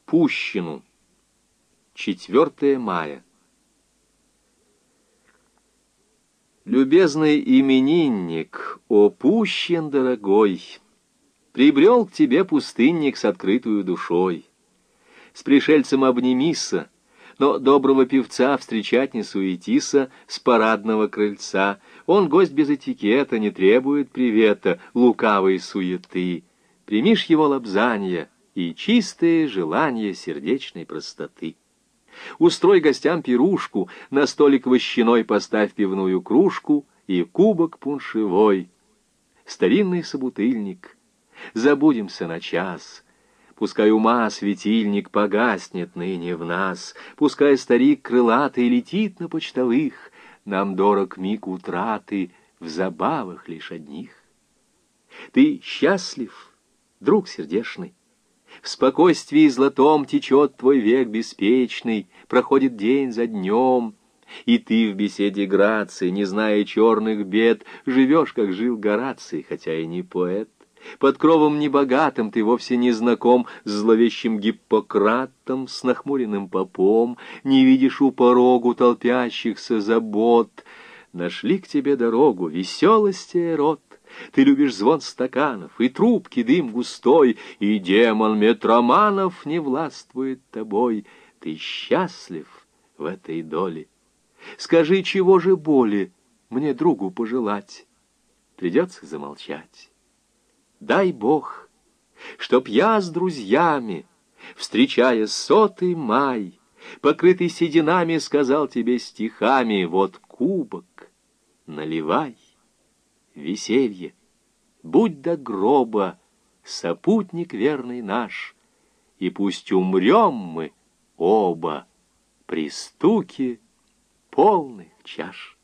Пущину. 4 мая. Любезный именинник, о Пущин дорогой, прибрел к тебе пустынник с открытую душой. С пришельцем обнимися, но доброго певца встречать не суетися с парадного крыльца. Он гость без этикета, не требует привета, лукавой суеты. Примишь его лобзанье и чистые желания сердечной простоты. Устрой гостям пирушку, на столик вощаной поставь пивную кружку и кубок пуншевой. Старинный собутыльник, забудемся на час. Пускай ума светильник погаснет ныне в нас, пускай старик крылатый летит на почтовых, нам дорог миг утраты в забавах лишь одних. Ты счастлив, друг сердечный? В спокойствии златом течет твой век беспечный, проходит день за днем, и ты в беседе грации, не зная черных бед, живешь, как жил Гораций, хотя и не поэт. Под кровом небогатым ты вовсе не знаком с зловещим Гиппократом, с нахмуренным попом, не видишь у порогу толпящихся забот. Нашли к тебе дорогу веселость и рот. Ты любишь звон стаканов и трубки дым густой, и демон метроманов не властвует тобой. Ты счастлив в этой доле. Скажи, чего же боли мне другу пожелать? Придется замолчать. Дай Бог, чтоб я с друзьями, встречая 100-й май, покрытый сединами, сказал тебе стихами: вот кубок, наливай. Веселье, будь до гроба сопутник верный наш, и пусть умрем мы оба при стуке полных чаш.